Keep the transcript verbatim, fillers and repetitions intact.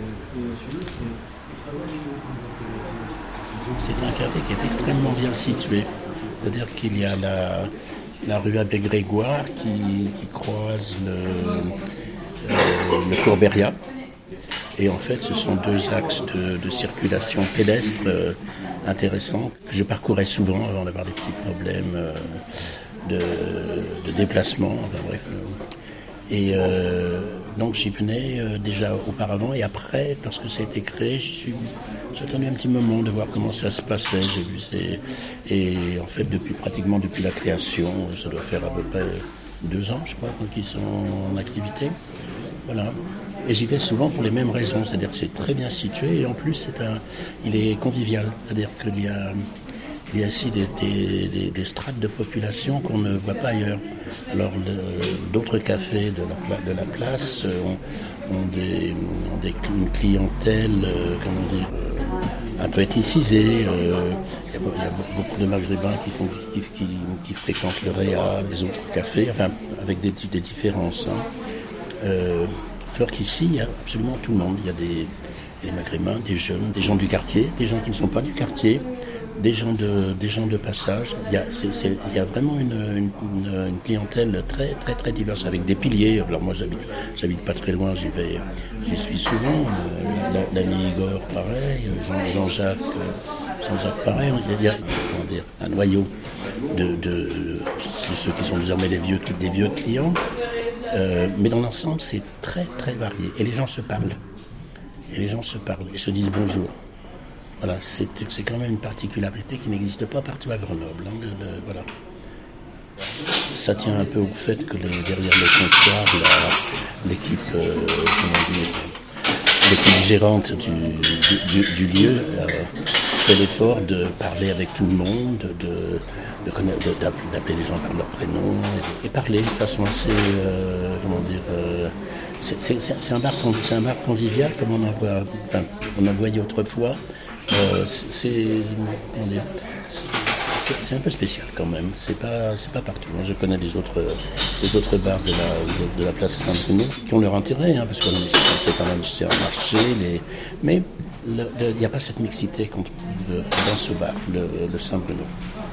C'est un café qui est extrêmement bien situé. C'est-à-dire qu'il y a la, la rue Abbé Grégoire qui, qui croise le, euh, le cours Beria. Et en fait, ce sont deux axes de, de circulation pédestre euh, intéressants que je parcourais souvent avant d'avoir des petits problèmes euh, de, de déplacement. Enfin, bref. Et euh, donc j'y venais euh, déjà auparavant et après, lorsque ça a été créé, j'y suis, j'ai attendu un petit moment de voir comment ça se passait. J'ai vu ces, et en fait depuis pratiquement depuis la création, ça doit faire à peu près deux ans, je crois, qu'ils sont en activité. Voilà. Et j'y vais souvent pour les mêmes raisons, c'est-à-dire que c'est très bien situé et en plus c'est un, il est convivial, c'est-à-dire qu'il y a, il y a aussi des, des, des, des strates de population qu'on ne voit pas ailleurs. Alors le, d'autres cafés de la, de la place ont, ont, des, ont des, une clientèle, euh, comment dire, un peu ethnicisée. Euh, il, y a, il y a beaucoup de Maghrébins qui, font, qui, qui, qui fréquentent le Réa, les autres cafés, enfin avec des, des différences. Hein. Euh, alors qu'ici, il y a absolument tout le monde. Il y a des, des Maghrébins, des jeunes, des gens du quartier, des gens qui ne sont pas du quartier, des gens de, des gens de passage. Il y a, c'est, c'est, il y a vraiment une, une, une, une clientèle très, très, très diverse, avec des piliers. Alors moi, j'habite, j'habite pas très loin, j'y vais, j'y suis souvent. Euh, l'ami Igor, pareil. Jean, Jean-Jacques, Jean-Jacques, pareil. Il y a, comment dire, un noyau de, de, de, de ceux qui sont désormais des vieux, des vieux clients. Euh, mais dans l'ensemble, c'est très, très varié. Et les gens se parlent. Et les gens se parlent et se disent bonjour. Voilà, c'est, c'est quand même une particularité qui n'existe pas partout à Grenoble. Hein, le, le, voilà. Ça tient un peu au fait que les, derrière le comptoir, la, l'équipe, euh, comment dire, l'équipe gérante du, du, du, du lieu euh, fait l'effort de parler avec tout le monde, de, de, connaître, de, d'appeler les gens par leur prénom et, et parler de façon assez, euh, comment dire, euh, c'est, c'est, c'est, un bar, c'est un bar convivial comme on en voit, enfin, on en voyait autrefois. Euh, c'est, comment dire, c'est, c'est, c'est un peu spécial quand même. C'est pas, c'est pas partout. Moi, je connais les autres, les autres bars de la, de, de la place Saint-Bruno qui ont leur intérêt, hein, parce que c'est quand même c'est un marché. Les, mais il n'y a pas cette mixité qu'on trouve dans ce bar, le, le Saint-Bruno.